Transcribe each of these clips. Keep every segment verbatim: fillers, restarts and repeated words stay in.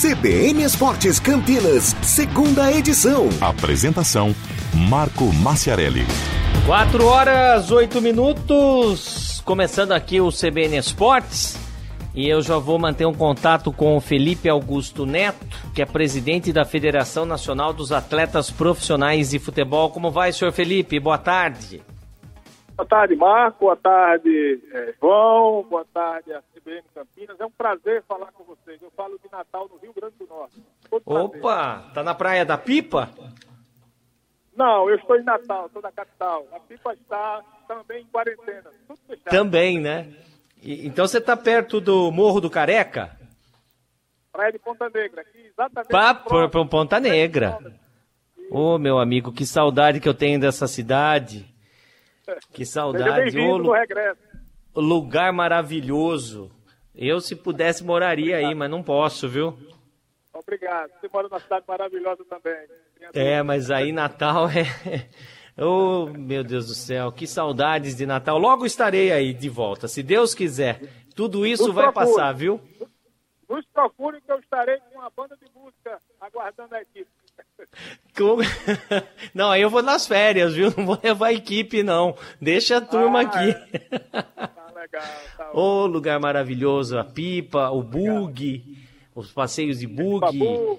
C B N Esportes Campinas, segunda edição. Apresentação, Marco Maciarelli. Quatro horas, oito minutos, começando aqui o C B N Esportes. E eu já vou manter um contato com o Felipe Augusto Neto, que é presidente da Federação Nacional dos Atletas Profissionais de Futebol. Como vai, senhor Felipe? Boa tarde. Boa tarde, Marco. Boa tarde, João. Boa tarde, a C B N Campinas. É um prazer falar com vocês. Eu falo de Natal, no Rio Grande do Norte. Opa, tá na Praia da Pipa? Não, eu estou em Natal, estou na capital. A Pipa está também em quarentena. Tudo fechado. Também, né? E, então você está perto do Morro do Careca? Praia de Ponta Negra, aqui exatamente. Pá, por, por Ponta Negra. Ô, oh, meu amigo, que saudade que eu tenho dessa cidade. Que saudade. Seja bem-vindo no regresso. Lugar maravilhoso. Eu, se pudesse, moraria aí, mas não posso, viu? Obrigado. Você mora numa cidade maravilhosa também. É, mas aí Natal é... Oh, meu Deus do céu, que saudades de Natal. Logo estarei aí de volta, se Deus quiser. Tudo isso Nos vai procure. passar, viu? Nos procure que eu estarei com uma banda de música aguardando a equipe. Como... Não, aí eu vou nas férias, viu? Não vou levar a equipe, não. Deixa a turma ah, aqui. É. Tá legal. Tá Ô, oh, lugar maravilhoso, a Pipa, o bug, os passeios de bug,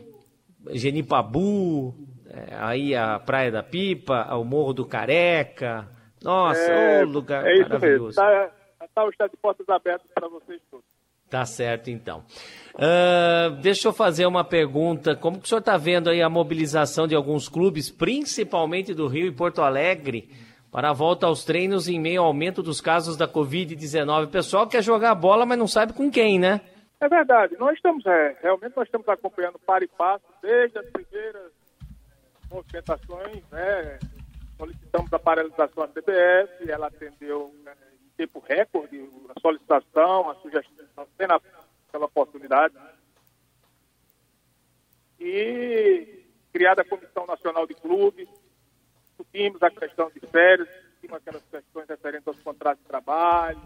Genipabu, é, aí a Praia da Pipa, o Morro do Careca. Nossa, é, oh, lugar é isso maravilhoso. Mesmo. Tá, tá, está de portas abertas para vocês todos. Tá certo, então. Uh, deixa eu fazer uma pergunta. Como que o senhor está vendo aí a mobilização de alguns clubes, principalmente do Rio e Porto Alegre, para a volta aos treinos em meio ao aumento dos casos da covid dezenove? O pessoal quer jogar bola, mas não sabe com quem, né? É verdade. Nós estamos, é, realmente nós estamos acompanhando para e passo desde as primeiras movimentações, né? Solicitamos a paralisação à C B F, ela atendeu, né, em tempo recorde a solicitação, a sugestão, tendo aquela oportunidade. E criada a Comissão Nacional de Clubes, discutimos a questão de férias, discutimos aquelas questões referentes aos contratos de trabalho,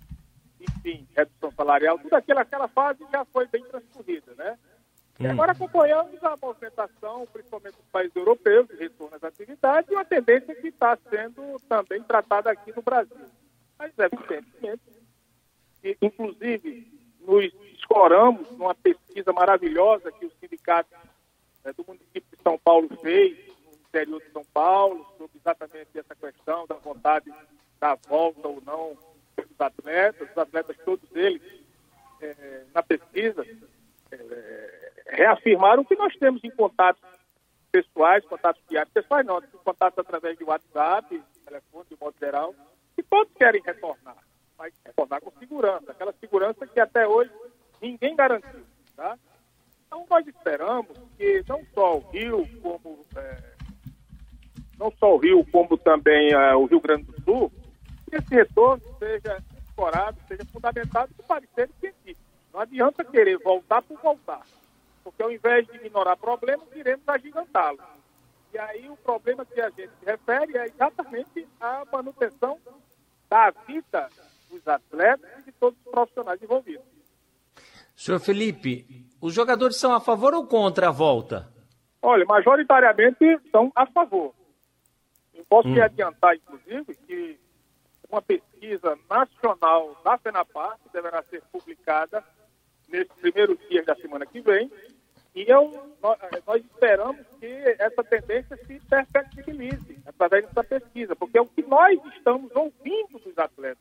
enfim, redução salarial, tudo aquilo, aquela fase já foi bem transcorrida, né? E agora acompanhamos a movimentação, principalmente dos países europeus, de retorno às atividades, e uma tendência que está sendo também tratada aqui no Brasil. Mas, evidentemente, e, inclusive, nos escoramos numa pesquisa maravilhosa que o sindicato, né, do município de São Paulo fez, no interior de São Paulo, sobre exatamente essa questão da vontade da volta ou não dos atletas, os atletas todos eles, é, na pesquisa, é, reafirmaram que nós temos em contatos pessoais, contatos diários, pessoais não, contatos através de WhatsApp, telefone, de modo geral, que todos querem retornar, mas retornar com segurança, aquela segurança que até hoje ninguém garantiu, tá? Então nós esperamos que não só o Rio, como é, não só o Rio, como também é, o Rio Grande do Sul, que esse retorno seja explorado, seja fundamentado com pareceres científicos. Não adianta querer voltar por voltar, porque ao invés de ignorar problemas, iremos agigantá-los. E aí o problema que a gente se refere é exatamente a manutenção da vida dos atletas e de todos os profissionais envolvidos. Senhor Felipe, os jogadores são a favor ou contra a volta? Olha, majoritariamente são a favor. Eu posso hum. te adiantar, inclusive, que uma pesquisa nacional da FENAPAR, que deverá ser publicada nesses primeiros dias da semana que vem, e eu, nós, nós esperamos que essa tendência se perfectibilize através dessa pesquisa, porque é o que nós estamos ouvindo dos atletas.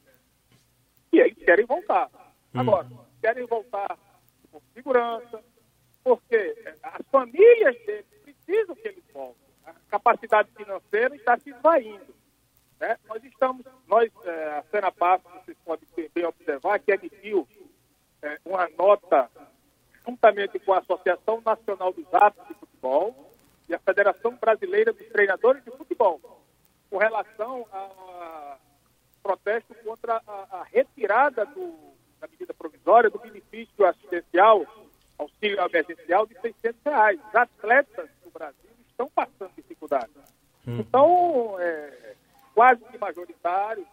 E eles querem voltar. Hum. Agora, querem voltar com segurança, porque as famílias deles precisam que eles voltem. A capacidade financeira está se esvaindo. Né? Nós estamos, nós, é, a FENAPAR, vocês podem bem observar, que emitiu é, uma nota juntamente com a Associação Nacional dos Árbitros de Futebol e a Federação Brasileira dos Treinadores de Futebol, com relação a protesto contra a, a retirada do, da medida provisória do benefício assistencial, auxílio emergencial de seiscentos reais. Os atletas do Brasil estão passando dificuldade. Hum. Então, é quase que majoritário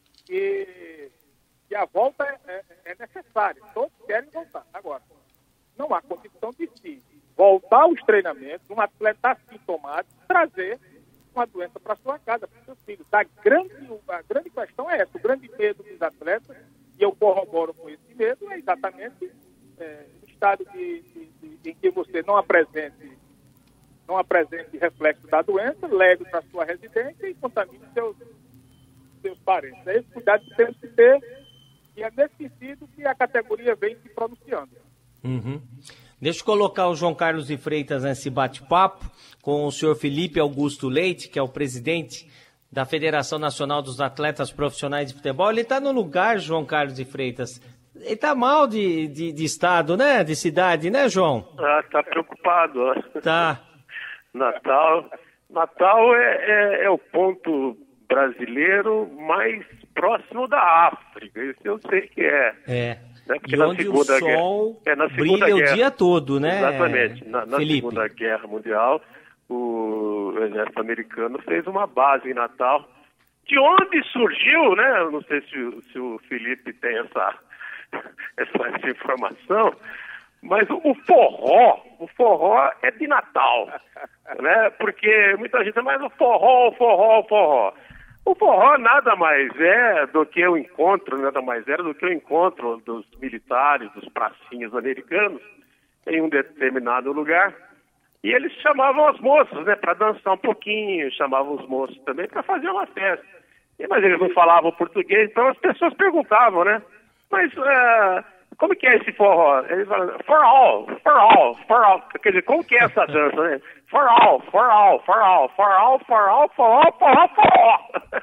e, e a volta é, é, é necessária. Todos querem voltar. Agora, não há condição de se voltar aos treinamentos, um atleta assintomático, trazer uma doença para sua casa, para os seus filhos. A grande, a grande questão é essa, o grande medo dos atletas, e eu corroboro com esse medo, é exatamente é, o estado de, de, de, em que você não apresente, não apresente reflexo da doença, leve para sua residência e contamine seus, seus parentes. É esse cuidado que temos que ter, e é nesse sentido que a categoria vem se pronunciando. Uhum. Deixa eu colocar o João Carlos de Freitas nesse bate-papo com o senhor Felipe Augusto Leite, que é o presidente da Federação Nacional dos Atletas Profissionais de Futebol. Ele está no lugar, João Carlos de Freitas. Ele está mal de, de, de estado, né? De cidade, né, João? Ah, tá preocupado. Ó. Tá. Natal, Natal é, é, é o ponto brasileiro mais próximo da África. Isso eu sei que é. É. Né? E onde o sol guerra, é, brilha guerra, o dia todo, né? Exatamente. Na, na Felipe. Segunda Guerra Mundial, o exército americano fez uma base em Natal, de onde surgiu, né? Eu não sei se, o, se o Felipe tem essa, essa, essa informação, mas o, o forró, o forró é de Natal, né? Porque muita gente diz, mas o forró, o forró, o forró. O forró nada mais é do que o encontro, nada mais era do que o encontro dos militares, dos pracinhas americanos, em um determinado lugar. E eles chamavam as moças, né, para dançar um pouquinho, chamavam os moços também para fazer uma festa. E, mas eles não falavam português, então as pessoas perguntavam, né? Mas uh, como que é esse forró? Eles falavam, forró, forró, forró. Quer dizer, como que é essa dança, né? Forró, forró, forró, forró, forró, forró, forró, forró.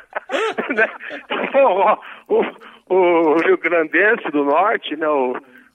Forró. O, o Rio Grandense do Norte, né? O,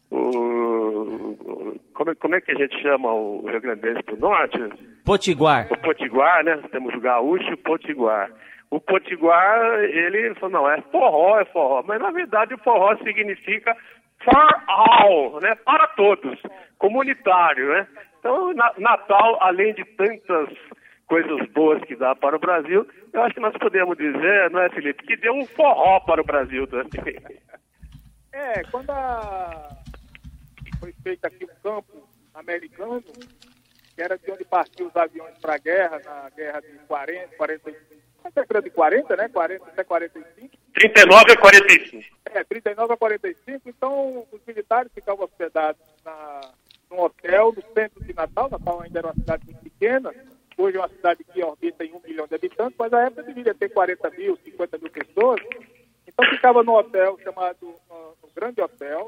o, como, como é que a gente chama o Rio Grandense do Norte? Potiguar. O Potiguar, né? Temos o gaúcho e o Potiguar. O Potiguar, ele falou, não, é forró, é forró. Mas, na verdade, o forró significa for all, né? Para todos, comunitário, né? Então, Natal, além de tantas coisas boas que dá para o Brasil, eu acho que nós podemos dizer, não é, Felipe, que deu um forró para o Brasil também. É, quando a... foi feito aqui o campo americano, que era de onde partiam os aviões para a guerra, na guerra de quarenta, quarenta e cinco, até de quarenta, né? quarenta até quarenta e cinco. trinta e nove a quarenta e cinco. É, trinta e nove a quarenta e cinco. Então, os militares ficavam hospedados na, num hotel no centro de Natal. Natal ainda era uma cidade muito pequena. Hoje é uma cidade que orbita em um milhão de habitantes, mas a época deveria ter quarenta mil, cinquenta mil pessoas. Então, ficava num hotel chamado uh, um Grande Hotel.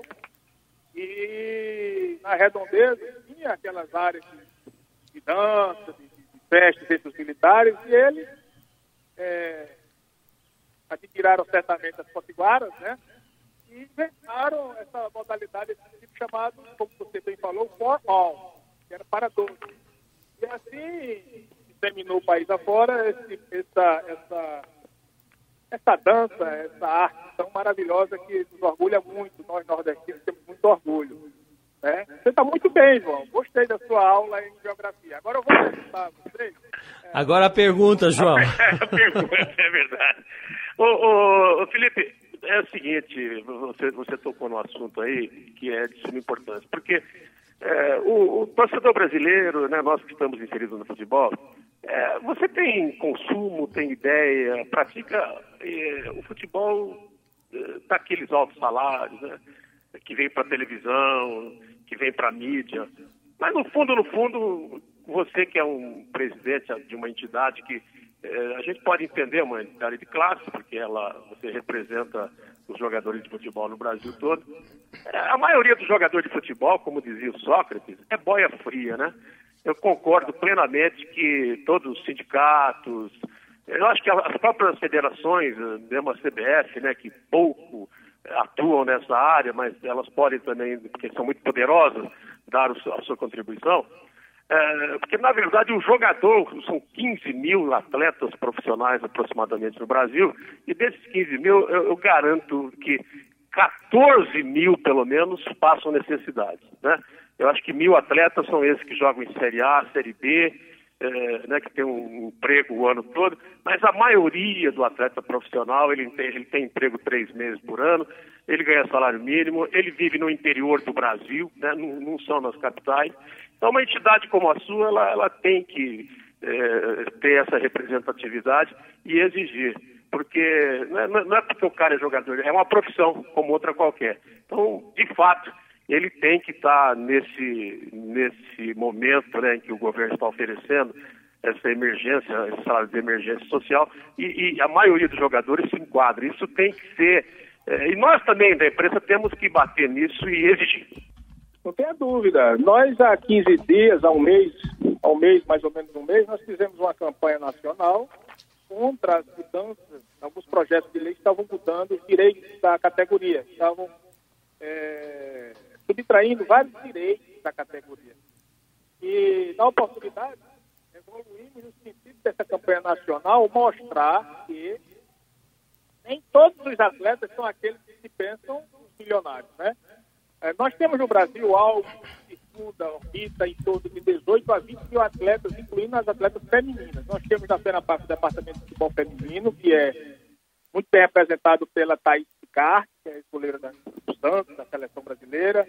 E na redondeza tinha aquelas áreas de, de dança, de, de festas entre os militares, e eles é, admiraram certamente as potiguaras, né? E inventaram essa modalidade, esse tipo chamado, como você bem falou, for all, que era para todos. E assim disseminou o país afora esse, essa, essa, essa dança, essa arte tão maravilhosa que nos orgulha muito. Nós nordestinos temos muito orgulho. Né? Você está muito bem, João. Gostei da sua aula em geografia. Agora eu vou perguntar a vocês. É... Agora a pergunta, João. A pergunta, é verdade. Ô, ô, ô, Felipe, é o seguinte, você, você tocou no assunto aí que é de suma importância, porque é, o, o torcedor brasileiro, né, nós que estamos inseridos no futebol, é, você tem consumo, tem ideia, pratica é, o futebol, está é, aqueles altos salários, né, que vem para a televisão, que vem para a mídia, mas no fundo, no fundo, você que é um presidente de uma entidade que é, a gente pode entender uma entidade de classe, porque ela, você representa os jogadores de futebol no Brasil todo. É, a maioria dos jogadores de futebol, como dizia o Sócrates, é boia fria, né? Eu concordo plenamente que todos os sindicatos, eu acho que as próprias federações, mesmo a C B F, né, que pouco atuam nessa área, mas elas podem também, porque são muito poderosas, dar a sua contribuição. É, porque, na verdade, o jogador, são quinze mil atletas profissionais aproximadamente no Brasil, e desses quinze mil, eu, eu garanto que quatorze mil, pelo menos, passam necessidades, né? Eu acho que mil atletas são esses que jogam em Série A, Série B, é, né, que tem um emprego o ano todo, mas a maioria do atleta profissional, ele tem, ele tem emprego três meses por ano, ele ganha salário mínimo, ele vive no interior do Brasil, né, não, não são nas capitais. Então, uma entidade como a sua, ela, ela tem que é, ter essa representatividade e exigir, porque não é, não é porque o cara é jogador, é uma profissão como outra qualquer. Então, de fato, ele tem que estar nesse, nesse momento, né, em que o governo está oferecendo essa emergência, esse salário de emergência social, e, e a maioria dos jogadores se enquadra. Isso tem que ser, é, e nós também da imprensa temos que bater nisso e exigir. Não tenha dúvida. Nós, há quinze dias, há um mês, há um mês, mais ou menos um mês, nós fizemos uma campanha nacional contra as mudanças, alguns projetos de lei que estavam mudando os direitos da categoria, estavam é, subtraindo vários direitos da categoria. E, na oportunidade, evoluímos no sentido dessa campanha nacional mostrar que nem todos os atletas são aqueles que se pensam os milionários, né? Nós temos no Brasil algo que circunda, orbita em torno de dezoito a vinte mil atletas, incluindo as atletas femininas. Nós temos na FENAPAF o Departamento de Futebol Feminino, que é muito bem representado pela Thaís Picard, que é goleira do Santos, da seleção brasileira.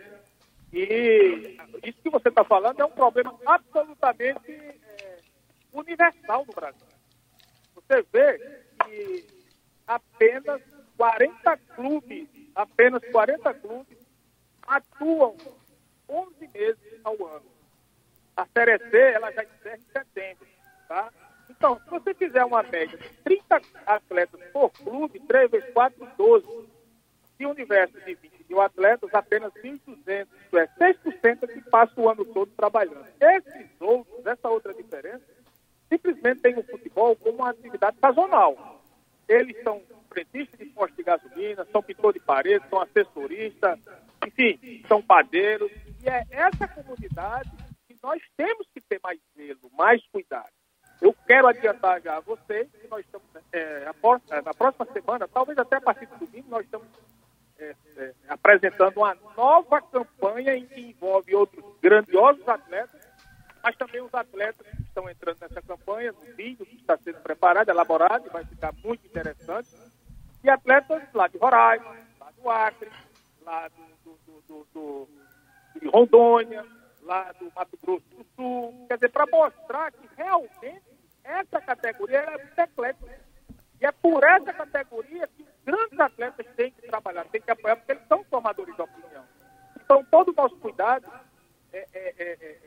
E isso que você está falando é um problema absolutamente é, universal no Brasil. Você vê que apenas quarenta clubes, apenas quarenta clubes, atuam onze meses ao ano. A Série C, ela já encerra em setembro, tá? Então, se você fizer uma média de trinta atletas por clube, três vezes quatro, doze. Se o universo de vinte mil atletas, apenas mil e duzentos, isso é seis por cento que passa o ano todo trabalhando. Esses outros, essa outra diferença, simplesmente tem o futebol como uma atividade sazonal. Eles são frentistas de posto de gasolina, são pintor de parede, são assessoristas, enfim, são padeiros. E é essa comunidade que nós temos que ter mais zelo, mais cuidado. Eu quero adiantar já a vocês que nós estamos, é, na próxima semana, talvez até a partir do domingo, nós estamos é, é, apresentando uma nova campanha em que envolve outros grandiosos atletas, mas também os atletas que estão entrando nessa campanha, no vídeo que está sendo preparado, elaborado, e vai ficar muito interessante, e atletas lá de Roraima, lá do Acre, lá do, do, do, do, de Rondônia, lá do Mato Grosso do Sul, quer dizer, para mostrar que realmente essa categoria é muito eclética. E é por essa categoria que os grandes atletas têm que trabalhar, têm que apoiar, porque eles são formadores de opinião. Então, todo o nosso cuidado é, é, é, é,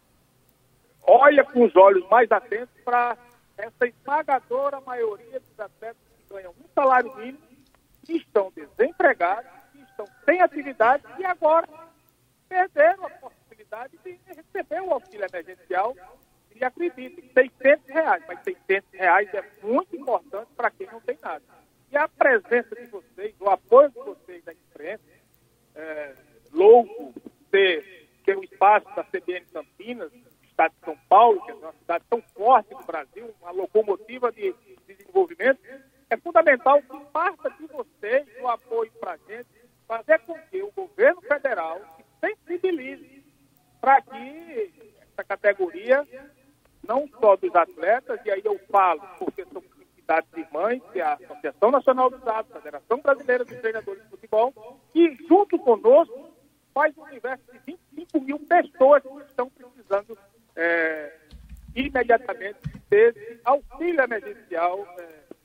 olha com os olhos mais atentos para essa esmagadora maioria dos atletas que ganham um salário mínimo, que estão desempregados, que estão sem atividade e agora perderam a possibilidade de receber o auxílio emergencial. E acreditem, seiscentos reais, mas seiscentos reais é muito importante para quem não tem nada. E a presença de vocês, o apoio de vocês da imprensa, é, louco ter, ter o espaço da C B N Campinas, estado de São Paulo, que é uma cidade tão forte do Brasil, uma locomotiva de, de desenvolvimento, é fundamental que parta de vocês o apoio para a gente, fazer com que o governo federal se sensibilize para que essa categoria, não só dos atletas, e aí eu falo porque são entidades irmãs, que é a Associação Nacional dos Árbitros, a Federação Brasileira dos Treinadores de Futebol, e junto conosco faz um universo de vinte e cinco mil pessoas que estão precisando é, imediatamente desse auxílio emergencial é,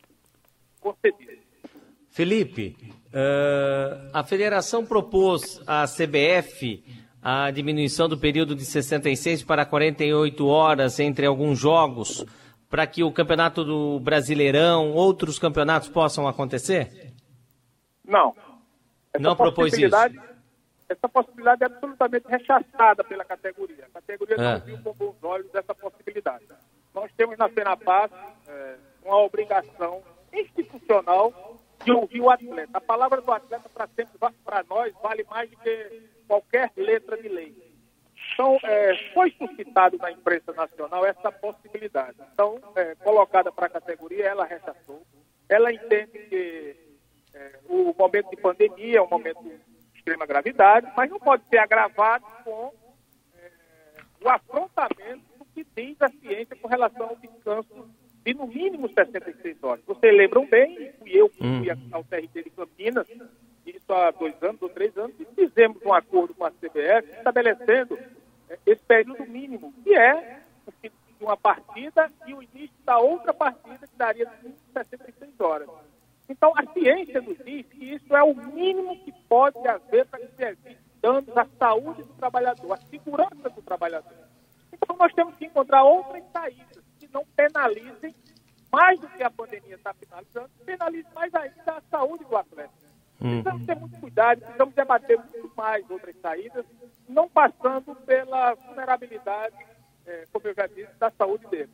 concedido. Felipe, uh, a federação propôs à C B F a diminuição do período de sessenta e seis para quarenta e oito horas entre alguns jogos, para que o campeonato do Brasileirão, outros campeonatos possam acontecer? Não. Essa Não propôs isso? Essa possibilidade é absolutamente rechaçada pela categoria. A categoria é. não viu com bons olhos essa possibilidade. Nós temos na FENAPAF é, uma obrigação institucional de ouvir o atleta. A palavra do atleta para sempre, para nós, vale mais do que qualquer letra de lei. Então, é, foi suscitado na imprensa nacional essa possibilidade. Então, é, colocada para a categoria, ela rechaçou. Ela entende que é, o momento de pandemia é um momento de extrema gravidade, mas não pode ser agravado com é, o afrontamento do que diz a ciência com relação ao descanso de no mínimo sessenta e seis horas. Vocês lembram bem, fui eu que fui ao T R T de Campinas, isso há dois anos ou três anos, e fizemos um acordo com a C B F estabelecendo esse período mínimo, que é o fim de uma partida e o início da outra partida, que daria de sessenta e seis horas. Então, a ciência nos diz que isso é o mínimo que pode haver para que se evite danos à saúde do trabalhador, à segurança do trabalhador. Então, nós temos que encontrar outras saídas que não penalizem mais do que a pandemia está penalizando, penalize mais ainda a saúde do atleta. Uhum. Precisamos ter muito cuidado, precisamos debater muito mais outras saídas, não passando pela vulnerabilidade, é, como eu já disse, da saúde dele.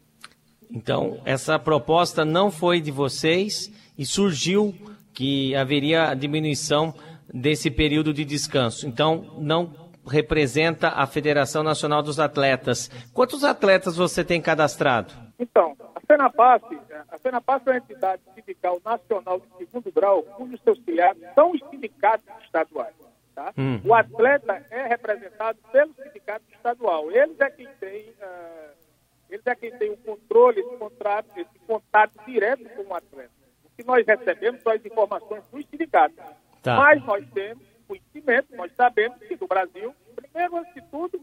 Então, essa proposta não foi de vocês e surgiu que haveria a diminuição desse período de descanso. Então, não representa a Federação Nacional dos Atletas. Quantos atletas você tem cadastrado? Então, a FENAPAF, a FENAPAF é uma entidade sindical nacional de segundo grau, cujos seus filiados são os sindicatos estaduais. Tá? Hum. O atleta é representado pelo sindicato estadual. Eles é quem tem, uh, eles é quem tem o controle, esse, contrato, esse contato direto com o atleta. O que nós recebemos são as informações dos sindicatos. Tá. Mas nós temos conhecimento, nós sabemos que no Brasil, primeiro, antes de tudo,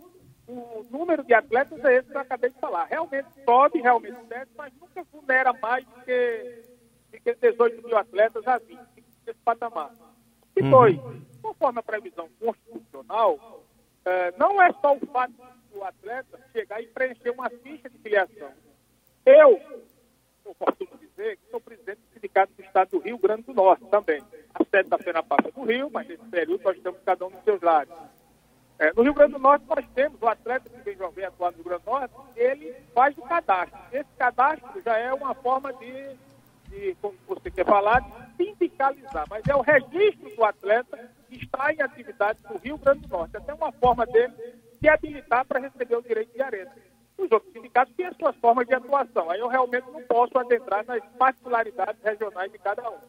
o número de atletas é esse que eu acabei de falar. Realmente sobe, realmente desce, mas nunca vulnera mais do que, do que dezoito mil atletas a vinte, nesse patamar. E dois, uhum. conforme a previsão constitucional, eh, não é só o fato do atleta chegar e preencher uma ficha de filiação. Eu, eu posso dizer que sou presidente do Sindicato do Estado do Rio Grande do Norte também. A sede da FENAPAF é do Rio, mas nesse período nós estamos cada um nos seus lados. É, no Rio Grande do Norte nós temos o atleta que vem jogar atuar no Rio Grande do Norte, ele faz o cadastro. Esse cadastro já é uma forma de, de como você quer falar, de sindicalizar, mas é o registro do atleta que está em atividade no Rio Grande do Norte. Até uma forma dele se habilitar para receber o direito de arena. Os outros sindicatos têm as suas formas de atuação. Aí eu realmente não posso adentrar nas particularidades regionais de cada um.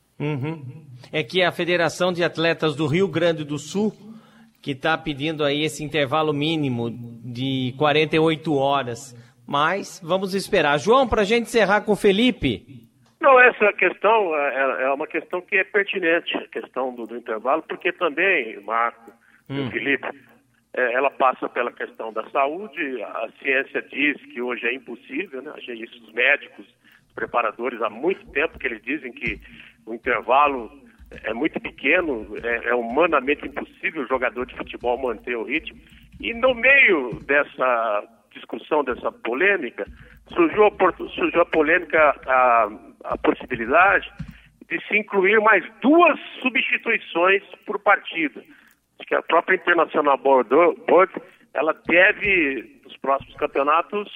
Uhum. É que a Federação de Atletas do Rio Grande do Sul, que está pedindo aí esse intervalo mínimo de quarenta e oito horas. Mas vamos esperar. João, para a gente encerrar com o Felipe. Não, essa questão é, é uma questão que é pertinente, a questão do, do intervalo, porque também, Marco hum. e o Felipe, é, ela passa pela questão da saúde. A ciência diz que hoje é impossível, né? Isso os médicos, os preparadores, há muito tempo que eles dizem que o intervalo é muito pequeno, é, é humanamente impossível o jogador de futebol manter o ritmo. E no meio dessa discussão, dessa polêmica, surgiu a, surgiu a polêmica, a, a possibilidade de se incluir mais duas substituições por partida. Acho que a própria International Board, ela deve, nos próximos campeonatos,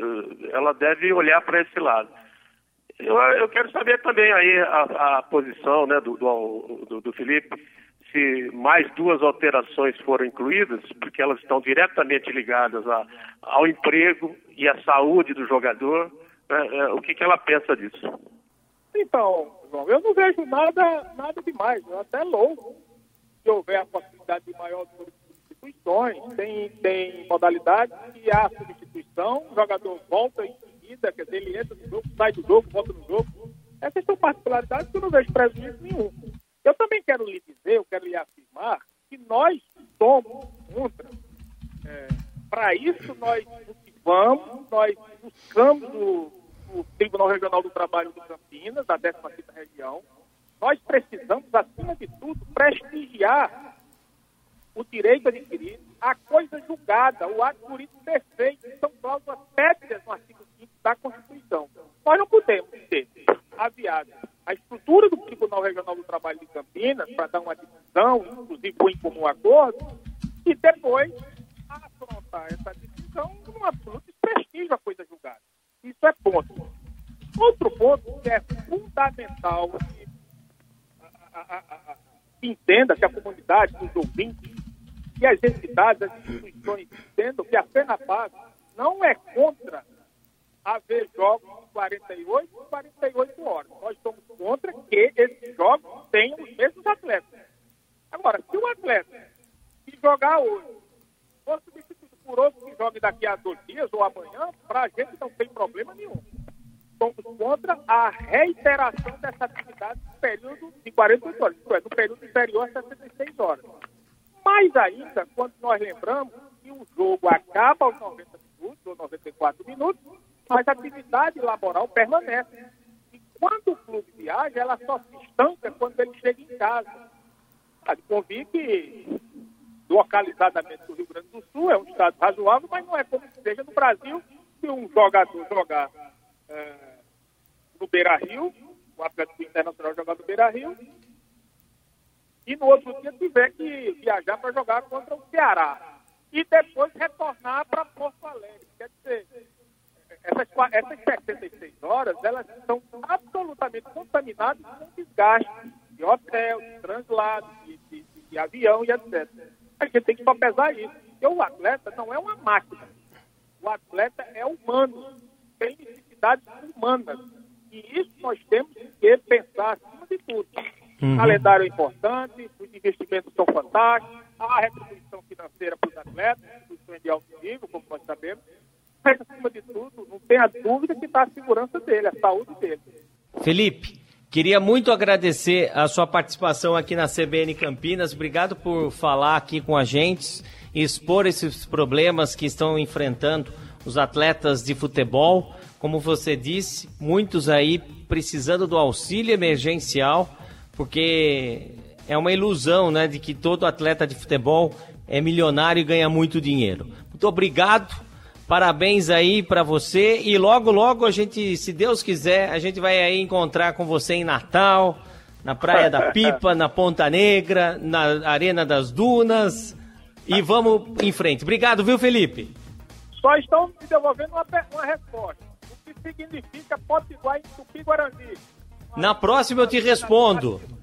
ela deve olhar para esse lado. Eu, eu quero saber também aí a, a posição, né, do, do, do Felipe, se mais duas alterações foram incluídas, porque elas estão diretamente ligadas a, ao emprego e à saúde do jogador, né, é, o que, que ela pensa disso? Então, João, eu não vejo nada, nada demais, eu até louco se houver a possibilidade de maior número de substituições, tem, tem modalidade que há substituição, o jogador volta em quer dizer, ele entra no jogo, sai do jogo, volta no jogo. Essas são particularidades que eu não vejo prejuízo nenhum. Eu também quero lhe dizer, eu quero lhe afirmar que nós somos contra. É, para isso, nós vamos, nós buscamos o, o Tribunal Regional do Trabalho de Campinas, da décima quinta região. Nós precisamos, acima de tudo, prestigiar o direito adquirido, a coisa julgada, o ato jurídico perfeito. São cláusulas pétreas no artigo quinto da Constituição. Nós não podemos ter aviado a estrutura do Tribunal Regional do Trabalho de Campinas para dar uma decisão, inclusive por em comum acordo, e depois afrontar essa decisão num absoluto desprestígio à coisa julgada. Isso é ponto. Outro ponto que é fundamental que a, a, a, a, entenda, que a comunidade, os ouvintes, que as entidades, as instituições entendam que a FENAPAF não é contra haver jogos de quarenta e oito e quarenta e oito horas. Nós somos contra que esses jogos tenham os mesmos atletas. Agora, se o atleta que jogar hoje for substituído por outro que jogue daqui a dois dias ou amanhã, para a gente não tem problema nenhum. Somos contra a reiteração dessa atividade no período de quarenta e oito horas, isto é, no período inferior a sessenta e seis horas. Mais ainda, quando nós lembramos que o jogo acaba aos noventa minutos ou noventa e quatro minutos, mas a atividade laboral permanece. E quando o clube viaja, ela só se estanca quando ele chega em casa. A de convir que, localizadamente do Rio Grande do Sul, é um estado razoável, mas não é como seja no Brasil, se um jogador jogar é, no Beira-Rio, o Atlético Internacional jogar no Beira-Rio, e no outro dia tiver que viajar para jogar contra o Ceará. E depois retornar para Porto Alegre. Quer dizer, essas, essas sessenta e seis horas, elas são absolutamente contaminadas com desgaste de hotel, de translado, de, de, de, de avião e etcétera. A gente tem que só pesar isso. Porque o atleta não é uma máquina. O atleta é humano. Tem necessidades humanas. E isso nós temos que pensar acima de tudo. Uhum. O calendário é importante, os investimentos são fantásticos, há retribuição financeira para os atletas, retribuição de alto nível, como nós sabemos. Mas, acima de tudo, não tenha dúvida que está a segurança dele, a saúde dele. Felipe, queria muito agradecer a sua participação aqui na C B N Campinas. Obrigado por falar aqui com a gente e expor esses problemas que estão enfrentando os atletas de futebol. Como você disse, muitos aí precisando do auxílio emergencial, porque é uma ilusão, né, de que todo atleta de futebol é milionário e ganha muito dinheiro. Muito obrigado, parabéns aí para você e logo, logo a gente, se Deus quiser, a gente vai aí encontrar com você em Natal, na Praia da Pipa, na Ponta Negra, na Arena das Dunas e vamos em frente. Obrigado, viu, Felipe? Só estão me devolvendo uma, uma resposta. O que significa Potiguar em Tupi-Guarani? Na próxima eu te respondo.